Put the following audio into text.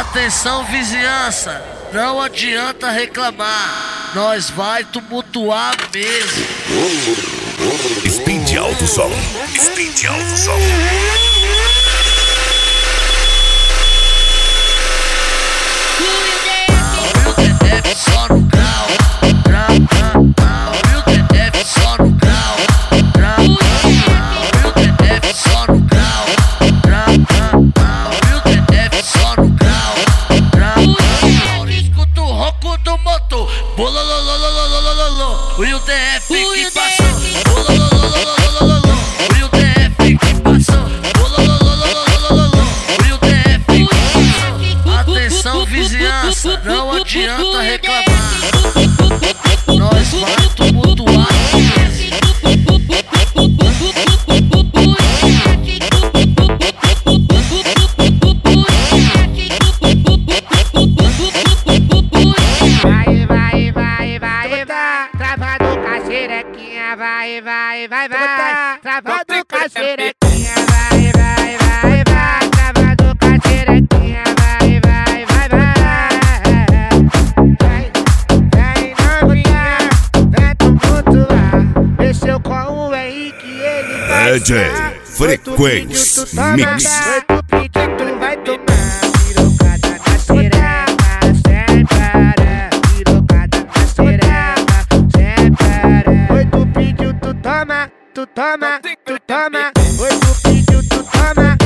Atenção vizinhança, não adianta reclamar, nós vai tumultuar mesmo. Speed Alto Som, Speed Alto Som. O DF só no grau, o DF só no grau, o DF só no grau, o DF só no grau. Escuta o ronco do motor, bolololololololololol. O DF que passou, bololololololololol. O DF que passou, bolololololololol. O DF que passou. Atenção vizinhança, não adianta reclamar, nós vai tumultuar mesmo. Travado com a xerequinha, vai, travado com a xerequinha, vai, travado com a xerequinha, vai, vem novinha, vem tumultuar, mexeu com o Henrique, ele vai DJ Frequência Mix. Vai tu pedir, tu vai tomar, pirocada na xereca, sem parar, pirocada na xereca, sem parar. Oi, tu pediu, tu toma, tu toma, tu toma. Oi, tu pediu, tu toma,